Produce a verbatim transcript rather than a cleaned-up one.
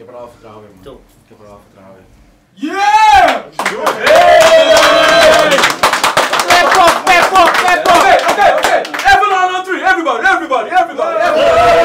heb er al vertrouwen in, man. Top. Ik heb er al vertrouwen in. Yeah! Pep up, pep up, pep up! Okay, okay, okay. Everyone on three. Everybody, everybody, everybody, everybody.